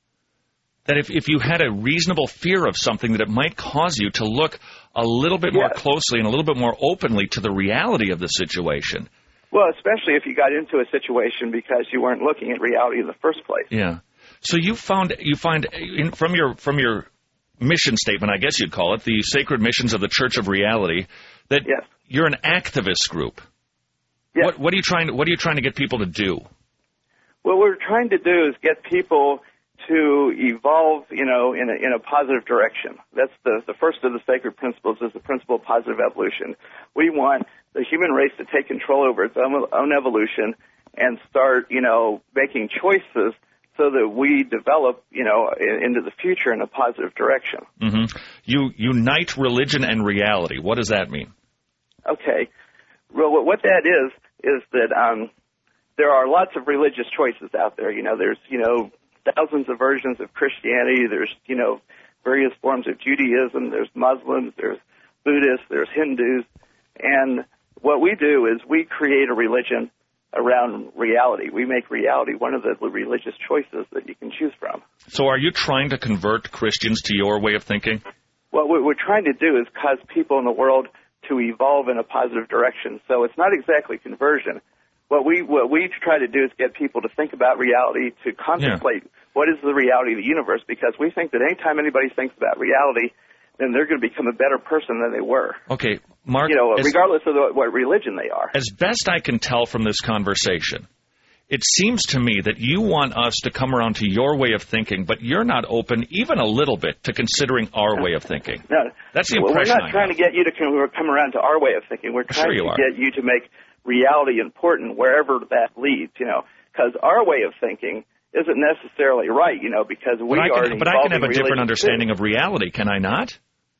That if, if you had a reasonable fear of something, that it might cause you to look a little bit more yes. closely and a little bit more openly to the reality of the situation. Well, especially if you got into a situation because you weren't looking at reality in the first place. Yeah. So you found you find in, from your from your mission statement, I guess you'd call it, the Sacred Missions of the Church of Reality, that yes. you're an activist group. Yes. What, what are you trying to, what are you trying to get people to do? What we're trying to do is get people to evolve, you know, in a, in a positive direction. That's the, the first of the sacred principles is the principle of positive evolution. We want the human race to take control over its own, own evolution and start, you know, making choices so that we develop, you know, in, into the future in a positive direction. Mm-hmm. You unite religion and reality. What does that mean? Okay. Well, what that is, is that um, there are lots of religious choices out there. You know, there's, you know, thousands of versions of Christianity. There's, you know, various forms of Judaism. There's Muslims. There's Buddhists. There's Hindus. And what we do is we create a religion around reality. We make reality one of the religious choices that you can choose from. So are you trying to convert Christians to your way of thinking? Well, what we're trying to do is cause people in the world to evolve in a positive direction. So it's not exactly conversion. What we what we try to do is get people to think about reality, to contemplate yeah. what is the reality of the universe, because we think that anytime anybody thinks about reality, then they're going to become a better person than they were. Okay, Mark. You know, as, regardless of the, what religion they are. As best I can tell from this conversation, it seems to me that you want us to come around to your way of thinking, but you're not open even a little bit to considering our no. way of thinking. No, that's the well, impression. We're not I trying have. to get you to come, come around to our way of thinking. We're trying sure to are. get you to make reality important wherever that leads. You know, because our way of thinking isn't necessarily right. You know, because we but I are. Can, but I can have a different religion understanding too. of reality. Can I not?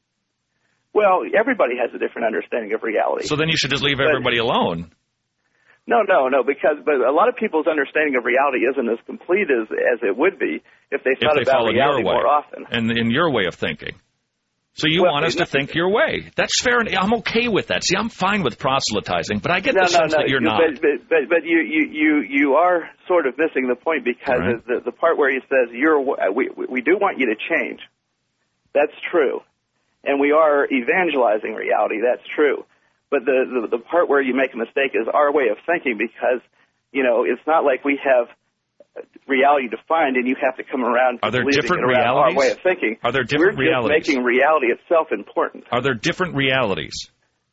Well, everybody has a different understanding of reality. So then you should just leave but, everybody alone. No, no, no, because but a lot of people's understanding of reality isn't as complete as as it would be if they thought if they about reality your way, more often. And in your way of thinking. So you well, want us to think your way. That's fair, and I'm okay with that. See, I'm fine with proselytizing, but I get no, the sense no, no. that you're but, not. But, but, but you, you, you, you are sort of missing the point because right. the, the part where he says, you're, we, we do want you to change. That's true. And we are evangelizing reality. That's true. But the, the, the part where you make a mistake is our way of thinking because, you know, it's not like we have reality defined, and you have to come around to Are there believing different it around realities? our way of thinking. Are there different We're realities? just making reality itself important. Are there different realities?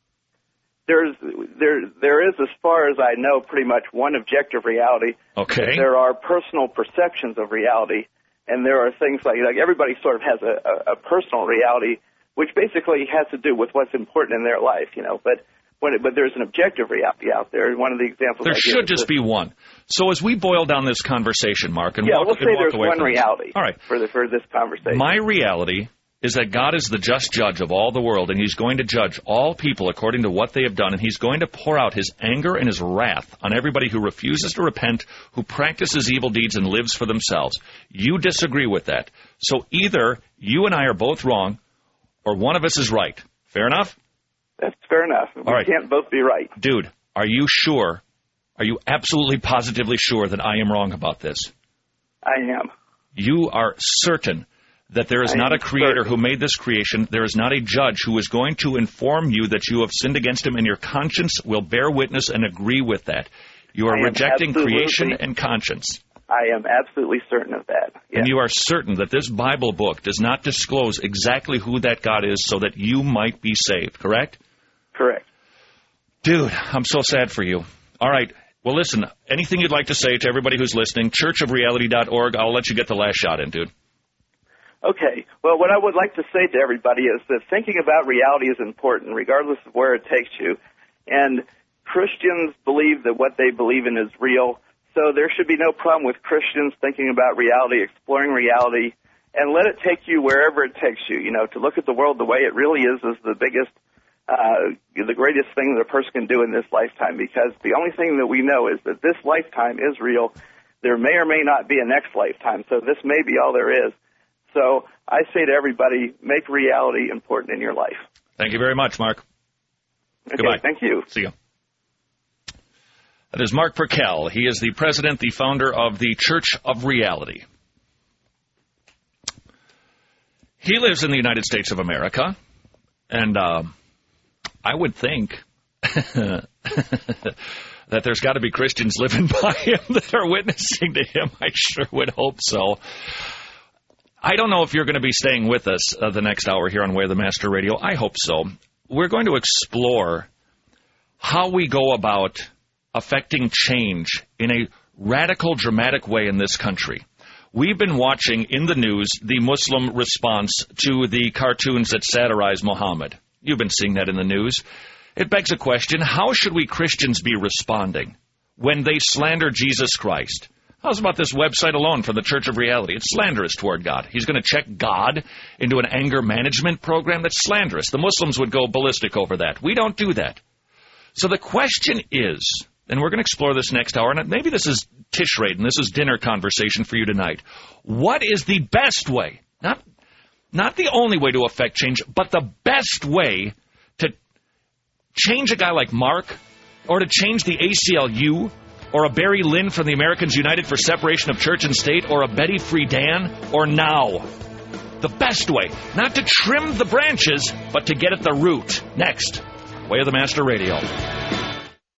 There's there there is, as far as I know, pretty much one objective reality. Okay. There are personal perceptions of reality, and there are things like like everybody sort of has a, a, a personal reality, which basically has to do with what's important in their life, you know. But when it, but there's an objective reality out there. One of the examples There I give should is just this. be one. So as we boil down this conversation, Mark, and yeah, walk, we'll and say walk there's away one from this. reality. All right. For the, for this conversation. My reality is that God is the just judge of all the world, and he's going to judge all people according to what they have done, and he's going to pour out his anger and his wrath on everybody who refuses to repent, who practices evil deeds and lives for themselves. You disagree with that. So either you and I are both wrong, or one of us is right. Fair enough? That's fair enough. We All right. can't both be right. Dude, are you sure, are you absolutely positively sure that I am wrong about this? I am. You are certain that there is I not am a creator certain. who made this creation, there is not a judge who is going to inform you that you have sinned against him, and your conscience will bear witness and agree with that. You are I am rejecting absolutely- creation and conscience. I am absolutely certain of that. And you are certain that this Bible book does not disclose exactly who that God is so that you might be saved, correct? Correct. Dude, I'm so sad for you. All right. Well, listen, anything you'd like to say to everybody who's listening, church of reality dot org. I'll let you get the last shot in, dude. Okay. Well, what I would like to say to everybody is that thinking about reality is important, regardless of where it takes you. And Christians believe that what they believe in is real, so there should be no problem with Christians thinking about reality, exploring reality, and let it take you wherever it takes you. You know, to look at the world the way it really is is the biggest, uh, the greatest thing that a person can do in this lifetime, because the only thing that we know is that this lifetime is real. There may or may not be a next lifetime, so this may be all there is. So I say to everybody, make reality important in your life. Thank you very much, Mark. Okay, Goodbye. thank you. See you. That is Mark Perkel. He is the president, the founder of the Church of Reality. He lives in the United States of America, and uh, I would think that there's got to be Christians living by him that are witnessing to him. I sure would hope so. I don't know if you're going to be staying with us uh, the next hour here on Way of the Master Radio. I hope so. We're going to explore how we go about affecting change in a radical, dramatic way in this country. We've been watching in the news the Muslim response to the cartoons that satirize Muhammad. You've been seeing that in the news. It begs a question, how should we Christians be responding when they slander Jesus Christ? How's about this website alone for the Church of Reality? It's slanderous toward God. He's going to check God into an anger management program? That's slanderous. The Muslims would go ballistic over that. We don't do that. So the question is, and we're going to explore this next hour, and maybe this is Tishrei, and this is dinner conversation for you tonight. What is the best way, not, not the only way to affect change, but the best way to change a guy like Mark, or to change the A C L U, or a Barry Lynn from the Americans United for Separation of Church and State, or a Betty Friedan, or now? The best way, not to trim the branches, but to get at the root. Next, Way of the Master Radio.